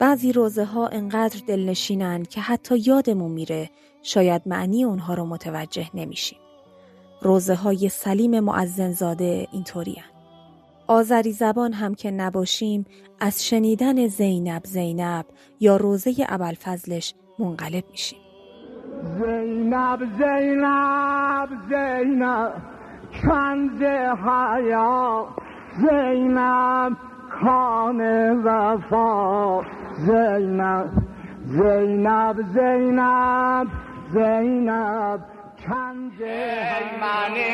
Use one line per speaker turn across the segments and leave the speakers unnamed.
بعضی روزه ها انقدر دلنشینن که حتی یادمون میره شاید معنی اونها رو متوجه نمیشیم. روزه های سلیم مؤذنزاده اینطورین. آذری زبان هم که نباشیم از شنیدن زینب زینب یا روزه ابوالفضلش منقلب میشیم.
زینب زینب زینب کنز حیا، زینب کان وفا، زینب زینب زینب زینب کنز
منی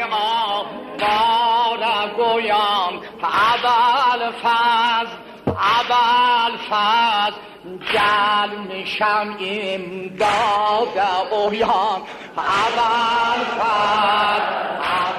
آوار گویان ابوالفضل جل میشم امداد اویان ابوالفضل.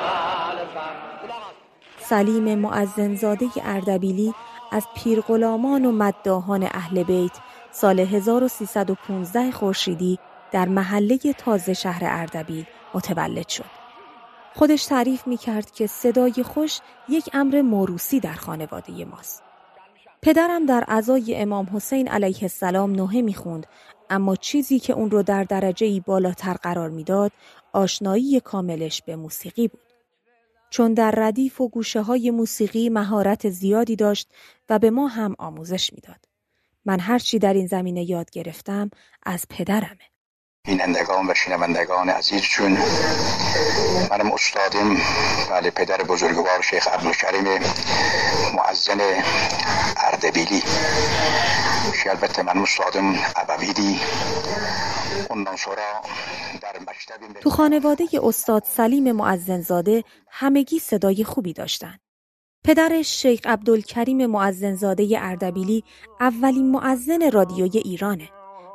سلیم مؤذنزاده اردبیلی از پیرغلامان و مداحان اهل بیت سال 1315 خورشیدی در محله تازه شهر اردبیل متولد شد. خودش تعریف می‌کرد که صدای خوش یک امر موروثی در خانواده ماست. پدرم در عزای امام حسین علیه السلام نوحه می‌خوند، اما چیزی که اون رو در درجه‌ای بالاتر قرار میداد آشنایی کاملش به موسیقی بود. چون در ردیف و گوشه‌های موسیقی مهارت زیادی داشت و به ما هم آموزش میداد. من هر چی در این زمینه یاد گرفتم از پدرمه.
بینندگان و شنوندگان عزیز، چون منم استادم ولی پدر بزرگوار شیخ عبدالکریم مؤذن اردبیلی، البته من استادم ابویدی. اونdan sonra در مکتب
تو خانواده استاد سلیم مؤذنزاده همگی صدای خوبی داشتن. پدرش شیخ عبدالکریم مؤذنزاده اردبیلی اولین مؤذن رادیوی ایرانه.